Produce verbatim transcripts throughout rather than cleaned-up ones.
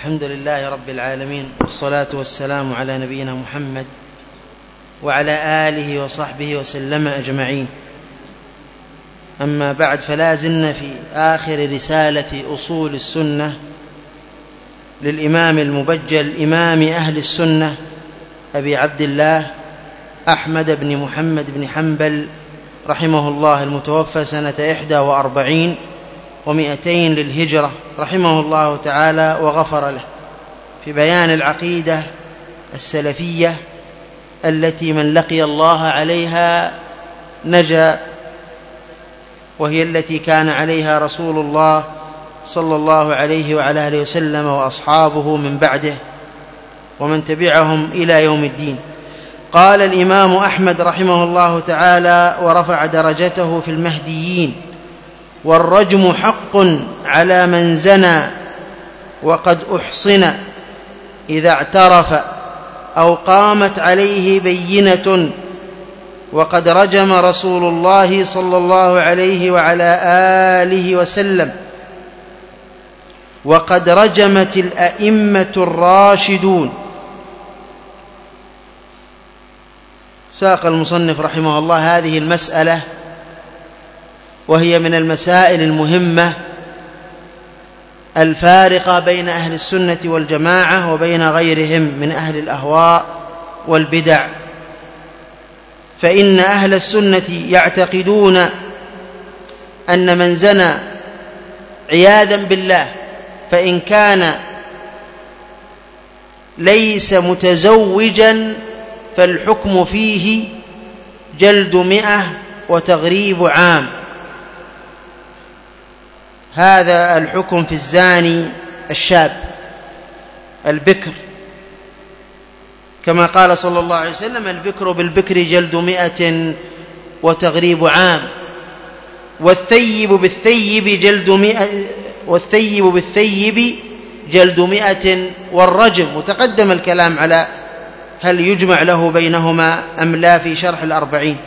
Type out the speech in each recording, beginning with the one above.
الحمد لله رب العالمين، والصلاة والسلام على نبينا محمد وعلى آله وصحبه وسلم أجمعين. أما بعد، فلا زلنا في آخر رسالة أصول السنة للإمام المبجل إمام أهل السنة أبي عبد الله أحمد بن محمد بن حنبل رحمه الله، المتوفى سنة إحدى وأربعين ومئتين للهجرة رحمه الله تعالى وغفر له، في بيان العقيدة السلفية التي من لقي الله عليها نجا، وهي التي كان عليها رسول الله صلى الله عليه وعلى آله وسلم وأصحابه من بعده ومن تبعهم إلى يوم الدين. قال الإمام أحمد رحمه الله تعالى ورفع درجته في المهديين: والرجم حق على من زنى وقد أحصن إذا اعترف أو قامت عليه بينة، وقد رجم رسول الله صلى الله عليه وعلى آله وسلم، وقد رجمت الأئمة الراشدون. ساق المصنف رحمه الله هذه المسألة، وهي من المسائل المهمة الفارقة بين أهل السنة والجماعة وبين غيرهم من أهل الأهواء والبدع، فإن أهل السنة يعتقدون أن من زنى عياذا بالله، فإن كان ليس متزوجا فالحكم فيه جلد مئة وتغريب عام. هذا الحكم في الزاني الشاب البكر، كما قال صلى الله عليه وسلم: البكر بالبكر جلد مئة وتغريب عام، والثيب بالثيب جلد مئة والثيب بالثيب جلد مئة والرجم. وتقدم الكلام على هل يجمع له بينهما أم لا في شرح الأربعين.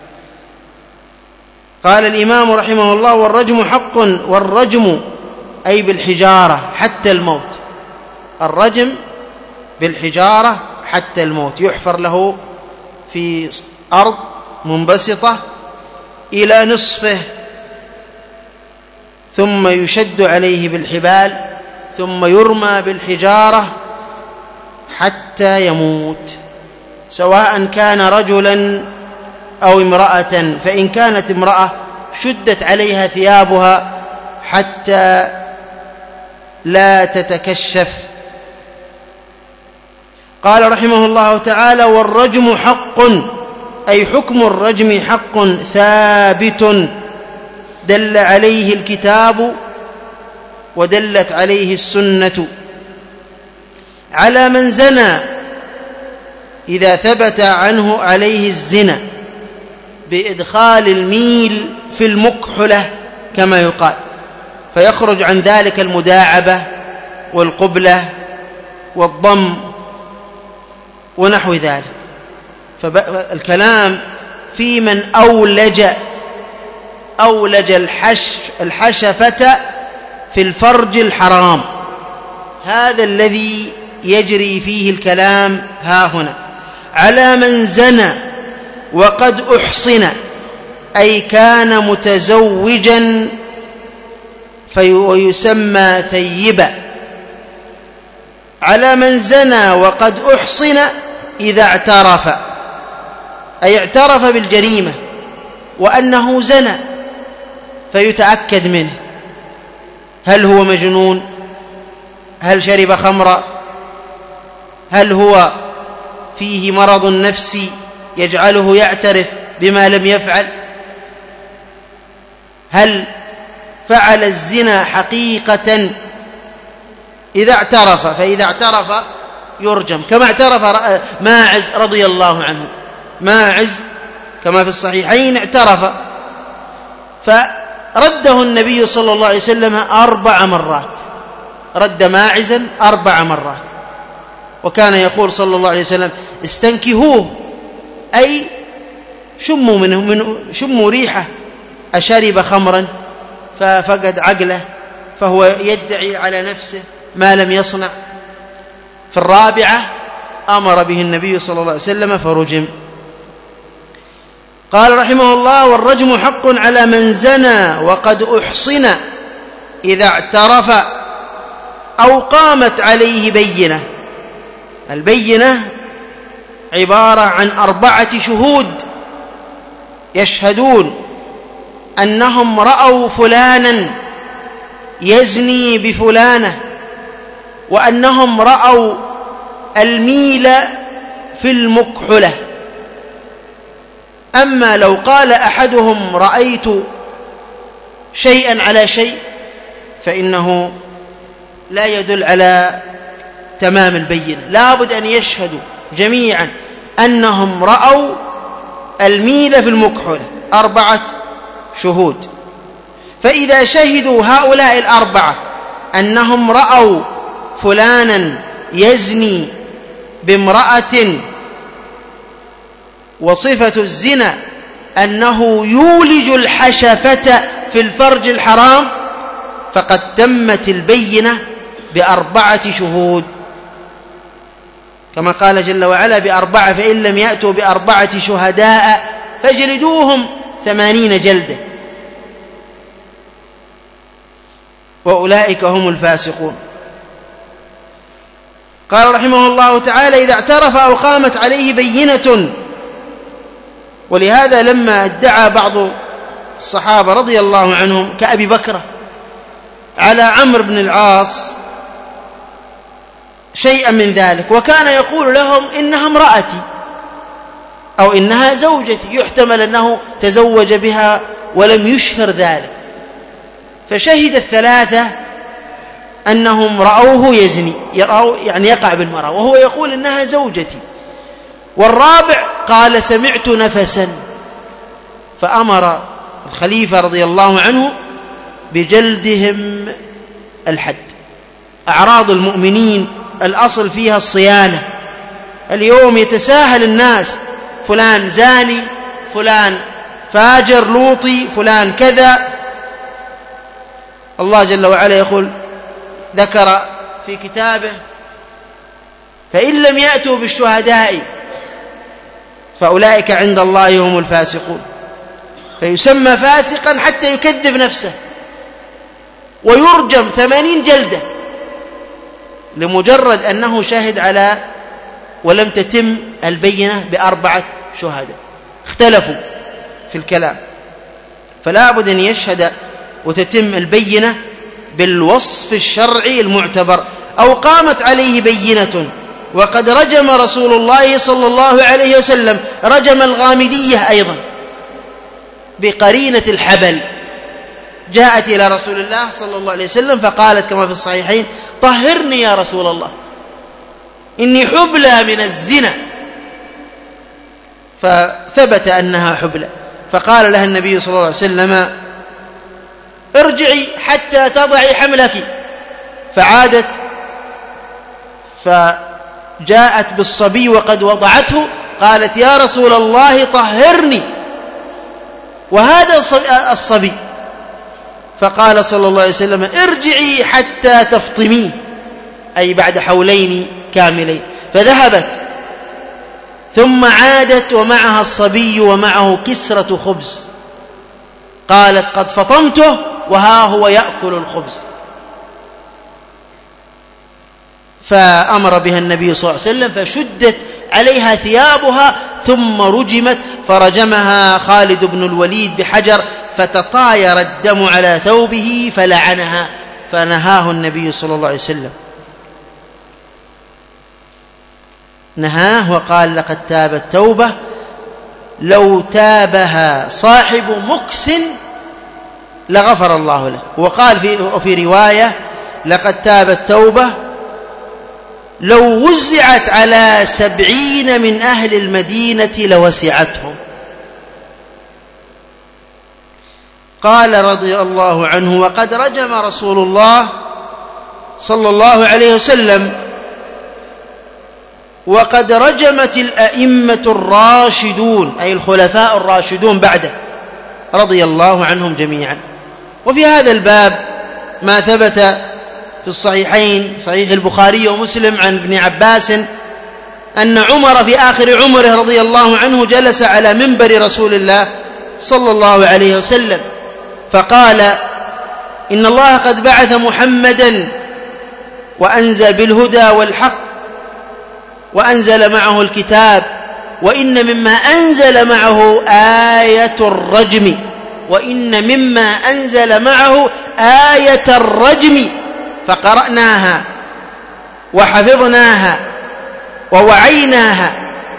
قال الإمام رحمه الله: والرجم حق، والرجم أي بالحجارة حتى الموت، الرجم بالحجارة حتى الموت، يحفر له في أرض منبسطة إلى نصفه، ثم يشد عليه بالحبال، ثم يرمى بالحجارة حتى يموت، سواء كان رجلا أو امرأة. فإن كانت امرأة شدت عليها ثيابها حتى لا تتكشف. قال رحمه الله تعالى: والرجم حق، أي حكم الرجم حق ثابت دل عليه الكتاب ودلت عليه السنة، على من زنى إذا ثبت عنه عليه الزنا، بإدخال الميل في المكحلة كما يقال، فيخرج عن ذلك المداعبة والقبلة والضم ونحو ذلك. فالكلام في من أولج أولج الحش الحشفة في الفرج الحرام، هذا الذي يجري فيه الكلام ها هنا. على من زنى وقد أحصن، أي كان متزوجا ويسمى ثيبا. على من زنى وقد أحصن إذا اعترف، أي اعترف بالجريمة وأنه زنى، فيتأكد منه، هل هو مجنون؟ هل شرب خمرا؟ هل هو فيه مرض نفسي يجعله يعترف بما لم يفعل؟ هل فعل الزنا حقيقة؟ إذا اعترف، فإذا اعترف يرجم، كما اعترف ماعز رضي الله عنه. ماعز كما في الصحيحين اعترف، فرده النبي صلى الله عليه وسلم أربع مرات، رد ماعزا أربع مرات، وكان يقول صلى الله عليه وسلم: استنكهوه، أي شموا منه من شموا ريحه، أشرب خمرا ففقد عقله، فهو يدعي على نفسه ما لم يصنع، في الرابعة أمر به النبي صلى الله عليه وسلم فرجم. قال رحمه الله: والرجم حق على من زنى وقد أحصن إذا اعترف أو قامت عليه بينة. البينة عبارة عن أربعة شهود يشهدون أنهم رأوا فلانا يزني بفلانة، وأنهم رأوا الميل في المكحلة. أما لو قال أحدهم رأيت شيئا على شيء فإنه لا يدل على تمام البينة، لا بد أن يشهدوا جميعا أنهم رأوا الميل في المكحلة، أربعة شهود. فإذا شهدوا هؤلاء الأربعة أنهم رأوا فلانا يزني بامرأة وصفة الزنا أنه يولج الحشفة في الفرج الحرام، فقد تمت البينة بأربعة شهود، كما قال جل وعلا: بأربعة، فإن لم يأتوا بأربعة شهداء فاجلدوهم ثمانين جلدة، وأولئك هم الفاسقون. قال رحمه الله تعالى: إذا اعترف أو قامت عليه بينة. ولهذا لما ادعى بعض الصحابة رضي الله عنهم كأبي بكر على عمرو بن العاص شيئا من ذلك، وكان يقول لهم إنها امرأتي أو إنها زوجتي، يحتمل أنه تزوج بها ولم يشهر ذلك، فشهد الثلاثة أنهم رأوه يزني، يرأوا يعني يقع بالمرأة، وهو يقول إنها زوجتي. والرابع قال: سمعت نفسا، فأمر الخليفة رضي الله عنه بجلدهم الحد. أعراض المؤمنين الأصل فيها الصيانة. اليوم يتساهل الناس، فلان زاني، فلان فاجر لوطي، فلان كذا. الله جل وعلا يقول، ذكر في كتابه: فإن لم يأتوا بالشهداء فأولئك عند الله هم الفاسقون. فيسمى فاسقا حتى يكذب نفسه ويرجم ثمانين جلدة لمجرد أنه شاهد على ولم تتم البينة بأربعة شهداء. اختلفوا في الكلام، فلا بد أن يشهد وتتم البينة بالوصف الشرعي المعتبر. أو قامت عليه بينة. وقد رجم رسول الله صلى الله عليه وسلم رجم الغامدية أيضا بقرينة الحبل. جاءت إلى رسول الله صلى الله عليه وسلم فقالت كما في الصحيحين: طهرني يا رسول الله، إني حبلى من الزنا. فثبت أنها حبلى، فقال لها النبي صلى الله عليه وسلم: ارجعي حتى تضعي حملك. فعادت فجاءت بالصبي وقد وضعته، قالت: يا رسول الله طهرني وهذا الصبي. فقال صلى الله عليه وسلم: ارجعي حتى تفطميه، أي بعد حولين كاملين. فذهبت ثم عادت ومعها الصبي ومعه كسرة خبز. قالت: قد فطمته وها هو يأكل الخبز. فأمر بها النبي صلى الله عليه وسلم فشدت عليها ثيابها ثم رجمت، فرجمها خالد بن الوليد بحجر فتطاير الدم على ثوبه فلعنها، فنهاه النبي صلى الله عليه وسلم، نهاه وقال: لقد تابت توبة لو تابها صاحب مكس لغفر الله له. وقال في, في رواية: لقد تابت توبة لو وزعت على سبعين من أهل المدينة لوسعتهم. قال رضي الله عنه: وقد رجم رسول الله صلى الله عليه وسلم وقد رجمت الأئمة الراشدون، أي الخلفاء الراشدون بعده رضي الله عنهم جميعا. وفي هذا الباب ما ثبت في الصحيحين صحيح البخاري ومسلم عن ابن عباس أن عمر في آخر عمره رضي الله عنه جلس على منبر رسول الله صلى الله عليه وسلم فقال: إن الله قد بعث محمدا وأنزل بالهدى والحق وأنزل معه الكتاب، وإن مما أنزل معه آية الرجم وإن مما أنزل معه آية الرجم فقرأناها وحفظناها ووعيناها،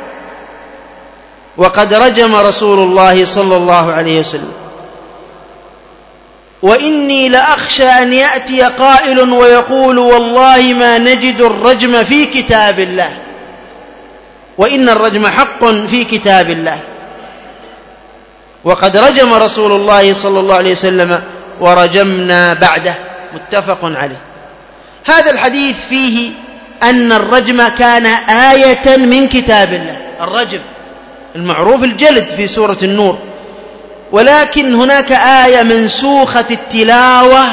وقد رجم رسول الله صلى الله عليه وسلم، وإني لأخشى أن يأتي قائل ويقول: والله ما نجد الرجم في كتاب الله، وإن الرجم حق في كتاب الله، وقد رجم رسول الله صلى الله عليه وسلم ورجمنا بعده. متفق عليه. هذا الحديث فيه أن الرجم كان آية من كتاب الله، الرجم المعروف الجلد في سورة النور، ولكن هناك آية منسوخة التلاوة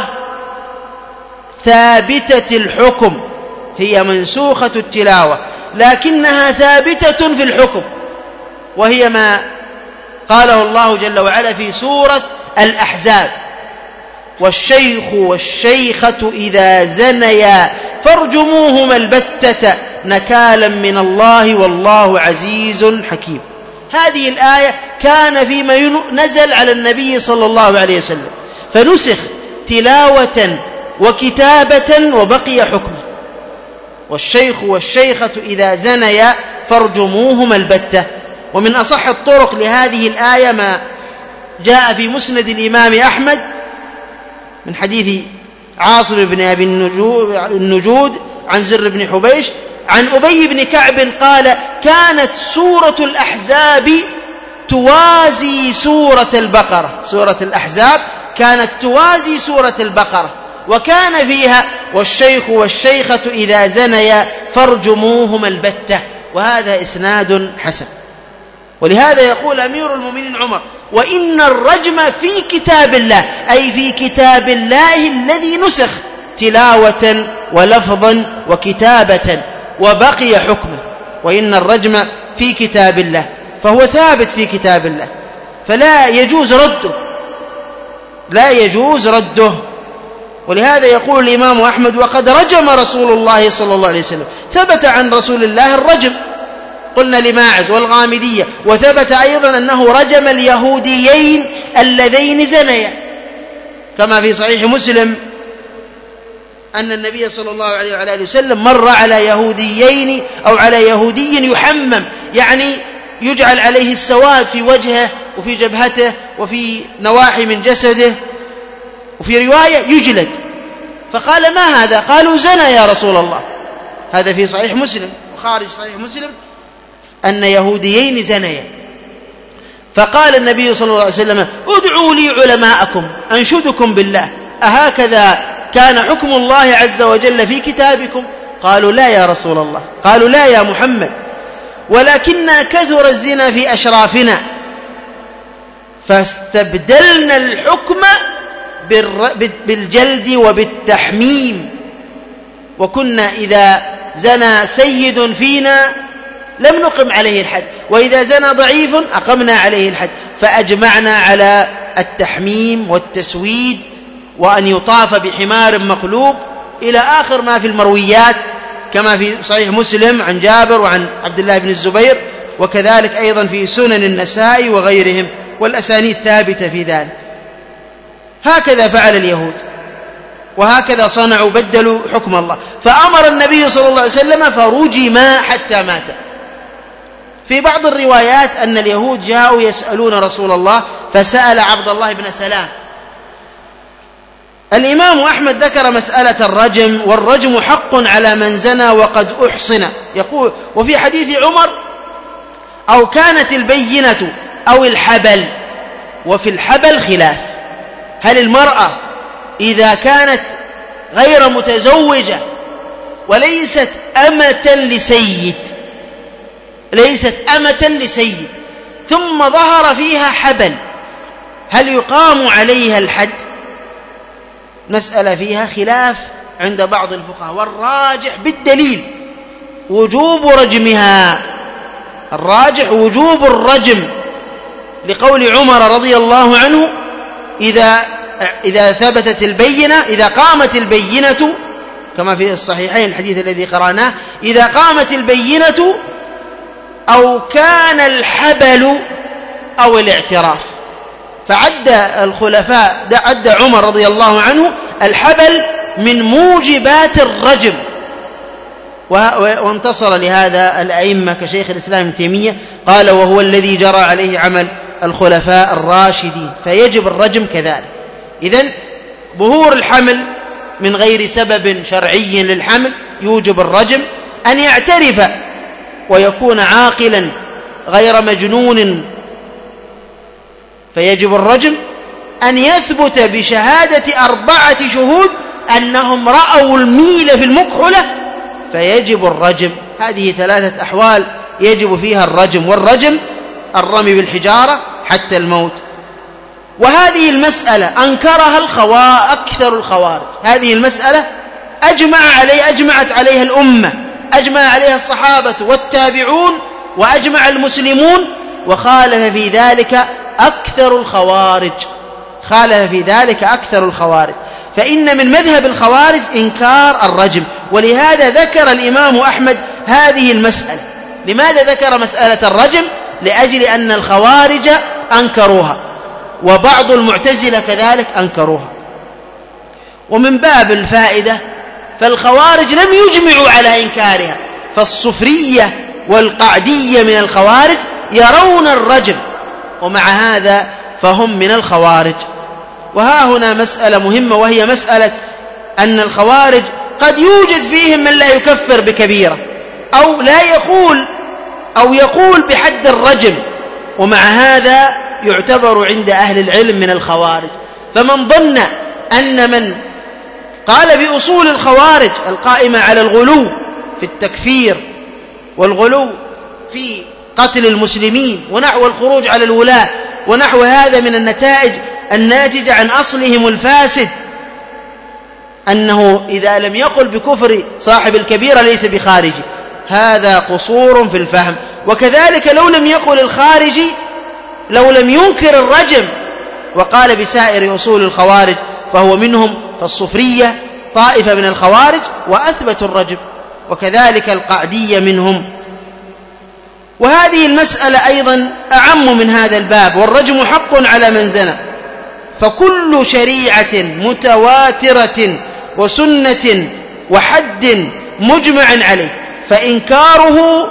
ثابتة الحكم، هي منسوخة التلاوة لكنها ثابتة في الحكم، وهي ما قاله الله جل وعلا في سورة الأحزاب: والشيخ والشيخة إذا زنيا فارجموهما البتة نكالا من الله والله عزيز حكيم. هذه الآية كان فيما نزل على النبي صلى الله عليه وسلم، فنسخ تلاوة وكتابة وبقي حكمه: والشيخ والشيخة إذا زنيا فارجموهما البتة. ومن أصح الطرق لهذه الآية ما جاء في مسند الإمام أحمد من حديث عاصم بن أبي النجود عن زر بن حبيش عن أبي بن كعب قال: كانت سورة الأحزاب توازي سورة البقرة، سورة الأحزاب كانت توازي سورة البقرة، وكان فيها: والشيخ والشيخة إذا زنيا فارجموهما البتة. وهذا إسناد حسن. ولهذا يقول أمير المؤمنين عمر: وإن الرجم في كتاب الله، أي في كتاب الله الذي نسخ تلاوة ولفظا وكتابة وبقي حكمه. وإن الرجم في كتاب الله، فهو ثابت في كتاب الله، فلا يجوز رده، لا يجوز رده. ولهذا يقول الإمام أحمد: وقد رجم رسول الله صلى الله عليه وسلم. ثبت عن رسول الله الرجم، قلنا لماعز والغامدية، وثبت أيضا أنه رجم اليهوديين اللذين زنيا، كما في صحيح مسلم أن النبي صلى الله عليه وآله وسلم مر على يهوديين أو على يهودي يحمم، يعني يجعل عليه السواد في وجهه وفي جبهته وفي نواحي من جسده، وفي رواية يجلد. فقال: ما هذا؟ قالوا: زنى يا رسول الله. هذا في صحيح مسلم وخارج صحيح مسلم أن يهوديين زنيا. فقال النبي صلى الله عليه وسلم: ادعوا لي علماءكم أنشدكم بالله، أهكذا كان حكم الله عز وجل في كتابكم؟ قالوا: لا يا رسول الله. قالوا: لا يا محمد، ولكننا كثر الزنا في أشرافنا فاستبدلنا الحكم بالجلد وبالتحميم، وكنا إذا زنى سيد فينا لم نقم عليه الحد، وإذا زنى ضعيف أقمنا عليه الحد، فأجمعنا على التحميم والتسويد وأن يطاف بحمار مقلوب إلى آخر ما في المرويات، كما في صحيح مسلم عن جابر وعن عبد الله بن الزبير، وكذلك أيضا في سنن النسائي وغيرهم، والأسانيد ثابتة في ذلك. هكذا فعل اليهود، وهكذا صنعوا، بدلوا حكم الله. فأمر النبي صلى الله عليه وسلم فرجم حتى مات. في بعض الروايات أن اليهود جاءوا يسألون رسول الله فسأل عبد الله بن سلام. الإمام أحمد ذكر مسألة الرجم، والرجم حق على من زنى وقد أحصن. يقول: وفي حديث عمر: أو كانت البينة أو الحبل. وفي الحبل خلاف، هل المرأة إذا كانت غير متزوجة وليست أمة لسيد ليست أمة لسيد ثم ظهر فيها حبل، هل يقام عليها الحد؟ مسألة فيها خلاف عند بعض الفقهاء، والراجح بالدليل وجوب رجمها، الراجح وجوب الرجم، لقول عمر رضي الله عنه: إذا إذا ثبتت البينة، إذا قامت البينة، كما في الصحيحين الحديث الذي قرأناه: إذا قامت البينة أو كان الحبل أو الاعتراف. فعد الخلفاء، عد عمر رضي الله عنه الحبل من موجبات الرجم، وانتصر لهذا الأئمة كشيخ الإسلام ابن تيمية، قال: وهو الذي جرى عليه عمل الخلفاء الراشدين، فيجب الرجم كذلك. إذن ظهور الحمل من غير سبب شرعي للحمل يوجب الرجم، أن يعترف ويكون عاقلا غير مجنون فيجب الرجم، أن يثبت بشهادة أربعة شهود أنهم رأوا الميل في المكحلة فيجب الرجم. هذه ثلاثة أحوال يجب فيها الرجم، والرجم الرمي بالحجارة حتى الموت. وهذه المسألة أنكرها الخوا... أكثر الخوارج. هذه المسألة أجمع عليه أجمعت عليها الأمة، أجمع عليها الصحابة والتابعون وأجمع المسلمون، وخالف في ذلك أكثر الخوارج، خالف في ذلك أكثر الخوارج. فإن من مذهب الخوارج إنكار الرجم، ولهذا ذكر الإمام أحمد هذه المسألة. لماذا ذكر مسألة الرجم؟ لأجل أن الخوارج أنكروها، وبعض المعتزلة كذلك أنكروها. ومن باب الفائدة، فالخوارج لم يجمعوا على إنكارها، فالصفرية والقعدية من الخوارج يرون الرجم، ومع هذا فهم من الخوارج. وها هنا مسألة مهمة، وهي مسألة أن الخوارج قد يوجد فيهم من لا يكفر بكبيرة، أو لا يقول أو يقول بحد الرجم، ومع هذا يعتبر عند أهل العلم من الخوارج. فمن ظن أن من قال بأصول الخوارج القائمة على الغلو في التكفير والغلو في قتل المسلمين ونحو الخروج على الولاة ونحو هذا من النتائج الناتجة عن أصلهم الفاسد، أنه إذا لم يقل بكفر صاحب الكبيرة ليس بخارجي، هذا قصور في الفهم. وكذلك لو لم يقل الخارجي، لو لم ينكر الرجم وقال بسائر أصول الخوارج فهو منهم، فالصفرية طائفة من الخوارج وأثبتوا الرجم، وكذلك القعدية منهم. وهذه المسألة أيضا أعم من هذا الباب، والرجم حق على من زنى، فكل شريعة متواترة وسنة وحد مجمع عليه فإنكاره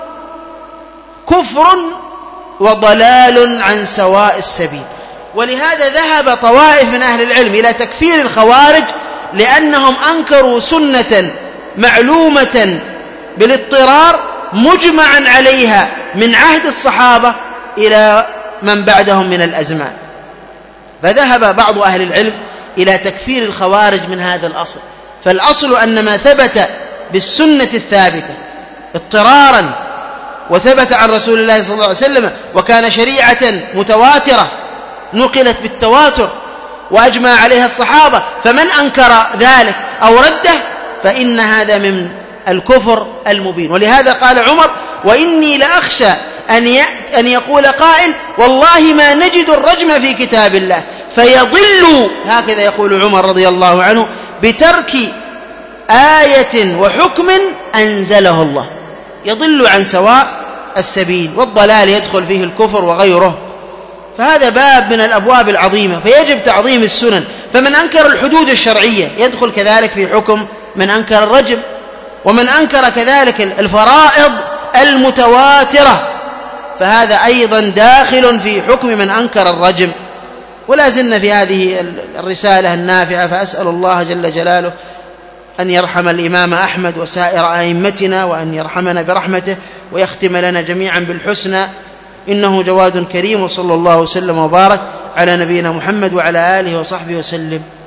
كفر وضلال عن سواء السبيل. ولهذا ذهب طوائف من أهل العلم إلى تكفير الخوارج، لأنهم أنكروا سنة معلومة بالاضطرار مجمعا عليها من عهد الصحابة إلى من بعدهم من الأزمان. فذهب بعض أهل العلم إلى تكفير الخوارج من هذا الأصل. فالأصل أن ما ثبت بالسنة الثابتة اضطرارا وثبت عن رسول الله صلى الله عليه وسلم وكان شريعة متواترة نقلت بالتواتر وأجمع عليها الصحابة، فمن أنكر ذلك أو رده فإن هذا من الكفر المبين. ولهذا قال عمر: وإني لأخشى أن يقول قائل والله ما نجد الرجم في كتاب الله فيضل، هكذا يقول عمر رضي الله عنه، بترك آية وحكم أنزله الله، يضل عن سواء السبيل، والضلال يدخل فيه الكفر وغيره. فهذا باب من الأبواب العظيمة، فيجب تعظيم السنن. فمن أنكر الحدود الشرعية يدخل كذلك في حكم من أنكر الرجم، ومن أنكر كذلك الفرائض المتواترة فهذا أيضا داخل في حكم من أنكر الرجم. ولا زلنا في هذه الرسالة النافعة، فأسأل الله جل جلاله أن يرحم الإمام أحمد وسائر أئمتنا، وأن يرحمنا برحمته ويختم لنا جميعا بالحسنى، إنه جواد كريم. وصلى الله وسلم وبارك على نبينا محمد وعلى آله وصحبه وسلم.